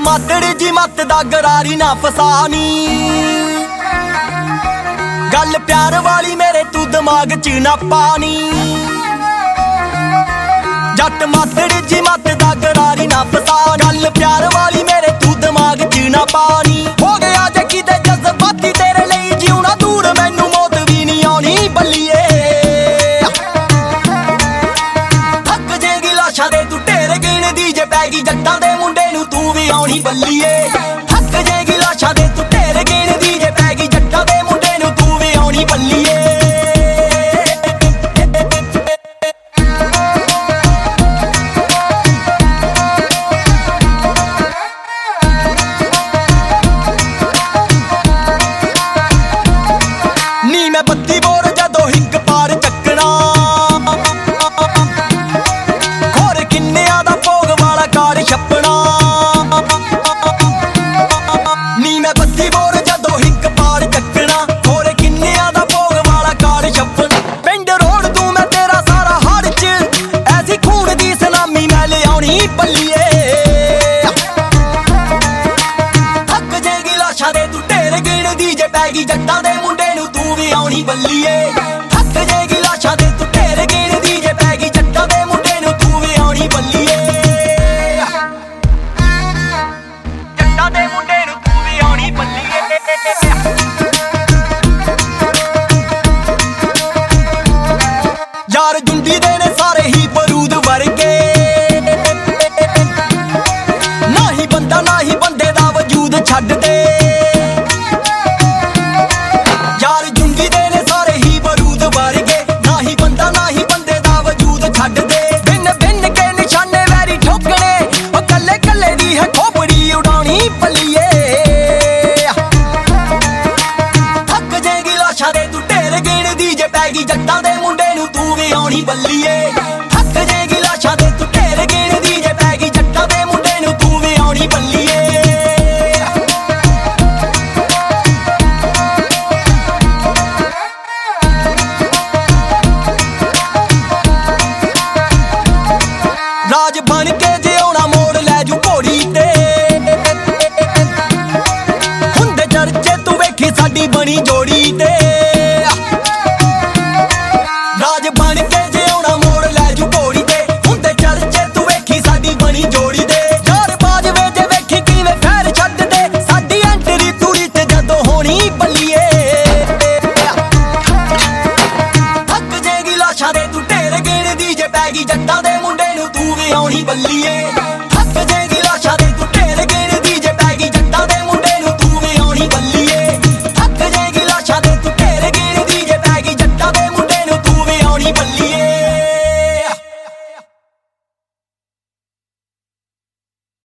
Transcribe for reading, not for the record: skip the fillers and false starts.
ਮਾਤੜ ਜੀ ਮੱਤ ਦਾ ਗਰਾਰੀ ਨਾ ਫਸਾਨੀ ਗੱਲ ਪਿਆਰ ਵਾਲੀ ਮੇਰੇ ਤੂੰ ਦਿਮਾਗ 'ਚ ਨਾ ਪਾਣੀ ਜੱਟ ਮਾਤੜ ਜੀ ਮੱਤ ਦਾ ਗਰਾਰੀ ਨਾ ਫਸਾ ਗੱਲ ਪਿਆਰ ਵਾਲੀ ਮੇਰੇ ਤੂੰ ਦਿਮਾਗ 'ਚ ਨਾ ਪਾਣੀ ਹੋ ਗਿਆ ਜੇ ਕਿਤੇ ਜਜ਼ਬਾਤੀ ਤੇਰੇ ਲਈ ਜਿਉਣਾ ਦੂਰ ਮੈਨੂੰ ਮੌਤ ਵੀ ਨਹੀਂ ਆਉਣੀ ਬੱਲੀਏ ਥੱਕ ਜੇਗੀ ਲਾਸ਼ਾਂ ਦੇ ਤੂੰ ਢੇਰ ਗਿਣਦੀ ਜੇ ਪੈ ਗਈ ਜੱਟਾਂ ਦੇ ਮੁੰਡੇ ਨੂੰ ਤੂੰ ਵੀ ਆਉਣੀ ਬੱਲੀਏ ਥੱਕ ਜੇਗੀ ਲਾਸ਼ਾਂ ਦੇ ਤੂੰ ਢੇਰ ਗਿਣਦੀ ਜੇ ਪੈ ਗਈ ਜੱਟਾਂ ਦੇ ਮੁੰਡੇ ਨੂੰ ਤੂੰ ਵੀ ਆਉਣੀ ਬੱਲੀਏ ਨੀ ਮੈਂ 32 ਬੋਰ ਜਦੋਂ ਹਿੱਕ ਪਾਰ ਚੱਕਣਾ ਖੋਰ ਕਿੰਨਿਆਂ ਦਾ ਭੋਗ ਵਾਲਾ ਕਾਰ ਛੱਪਣਾ ਨੀ ਮੈਂ 32 ਬੋਰ ਜਦੋਂ ਹਿੱਕ ਪਾਰ ਚੱਕਣਾ ਖੋਰ ਕਿੰਨਿਆਂ ਦਾ ਭੋਗ ਵਾਲਾ ਕਾਰ ਛੱਪਣਾ ਪਿੰਡ ਰੋਡ ਤੂੰ ਮੈਂ ਤੇਰਾ ਸਾਰਾ ਹੜ 'ਚ ਐਸੀ ਖੂਨ ਦੀ ਸਲਾਮੀ ਮੈਂ ਲਿਆਉਣੀ ਬੱਲੀਏ ਥੱਕ ਜੇਗੀ ਲਾਸ਼ਾਂ ਦੇ ਤੂੰ ਢੇਰ ਗਿਣਦੀ ਜੇ ਪੈ ਗਈ ਜੱਟਾਂ ਦੇ ਮੁੰਡੇ ਨੂੰ ਤੂੰ ਵੀ ਆਉਣੀ ਬੱਲੀਏ ਥੱਕ ਜੇਗੀ ਲਾਸ਼ਾਂ ਦੇ ਤੂੰ ਢੇਰ ਗਿਣਦੀ ਜੇ ਪੈ ਗਈ ਜੱਟਾਂ ਦੇ ਮੁੰਡੇ ਨੂੰ ਤੂੰ ਵੀ ਆਉਣੀ ਬੱਲੀਏ ਜੱਟਾਂ ਦੇ ਮੁੰਡੇ ਨੂੰ ਤੂੰ ਵੀ ਆਉਣੀ ਬੱਲੀਏ ਯਾਰ ਜੁੰਡੀ ਦੇ ਨੇ ਸਾਰੇ ਹੀ ਬਰੂਦ ਵਰਗੇ ਨਾ ਹੀ ਬੰਦਾ ਨਾ ਹੀ ਬੰਦੇ ਦਾ ਵਜੂਦ ਛੱਡ ਦੇ ਯਾਰ ਜੁੰਡੀ ਦੇ ਨੇ ਸਾਰੇ ਹੀ ਬਰੂਦ ਵਰਗੇ ਨਾ ਹੀ ਬੰਦਾ ਨਾ ਹੀ ਬੰਦੇ ਦਾ ਵਜੂਦ ਛੱਡ ਦੇ ਬਿਨ ਬਿਨ ਕੇ ਨਿਸ਼ਾਨੇ ਵੈਰੀ ਠੋਕਣੇ ਉਹ ਕੱਲੇ ਕੱਲੇ ਦੀ ਹੈ ਖੋਪੜੀ ਉਡਾਉਣੀ ਬੱਲੀਏ ਥੱਕ ਜੇਗੀ ਲਾਸ਼ਾਂ ਦੇ ਤੂੰ ਢੇਰ ਗਿਣਦੀ ਜੇ ਪੈ ਗਈ ਜੱਟਾਂ ਦੇ ਮੁੰਡੇ ਨੂੰ ਤੂੰ ਵੀ ਆਉਣੀ ਬੱਲੀਏ ਥੱਕ ਜੇਗੀ ਲਾਸ਼ਾਂ ਦੇ ਤੂੰ ਢੇਰ ਗਿਣਦੀ ਜੇ ਪੈ ਗਈ ਜੱਟਾਂ ਦੇ ਮੁੰਡੇ ਨੂੰ ਤੂੰ ਵੀ ਆਉਣੀ ਬੱਲੀਏ ਰਾਜ ਬਣ ਕੇ ਜੇ ਆਉਣਾ ਮੋੜ ਲੈ ਜੂ ਘੋੜੀ ਤੇ ਹੁੰਦੇ ਚਰਚੇ ਤੂੰ ਵੇਖੀ ਸਾਡੀ ਬਣੀ ਜੋੜੀ ਤੇ ਰਾਜ ਬਣ ਕੇ ਜੇ ਆਉਣਾ ਮੋੜ ਲੈ ਜੂ ਘੋੜੀ ਤੇ ਹੁੰਦੇ ਚਰਚੇ ਤੂੰ ਵੇਖੀ ਸਾਡੀ ਬਣੀ ਜੋੜੀ ਤੇ ਯਾਰ ਬਾਜ ਵੇ ਜੇ ਵੇਖੀ ਕਿਵੇਂ ਫੈਰ ਛੱਡ ਦੇ ਸਾਡੀ ਐਂਟਰੀ ਪੂਰੀ ਤੇ ਜਦੋਂ ਹੋਣੀ ਬੱਲੀਏ ਥੱਕ ਜੇਗੀ ਲਾਸ਼ਾਂ ਦੇ ਤੂੰ ਢੇਰ ਗਿਣਦੀ ਜੇ ਪੈ ਗਈ ਜੱਟਾਂ ਦੇ ਮੁੰਡੇ ਨੂੰ ਤੂੰ ਵੀ ਆਉਣੀ ਬੱਲੀਏ ਥੱਕ ਜੇਗੀ ਲਾਸ਼ਾਂ ਦੇ ਤੂੰ ਢੇਰ ਗਿਣਦੀ ਜੇ ਪੈ ਗਈ ਜੱਟਾਂ ਦੇ ਮੁੰਡੇ ਨੂੰ ਤੂੰ ਵੀ ਆਉਣੀ ਬੱਲੀਏ ਥੱਕ ਜੇਗੀ ਲਾਸ਼ਾਂ ਦੇ ਤੂੰ ਢੇਰ ਗਿਣਦੀ ਜੇ ਪੈ ਗਈ ਜੱਟਾਂ ਦੇ ਮੁੰਡੇ ਨੂੰ ਤੂੰ ਵੀ ਆਉਣੀ ਬੱਲੀਏ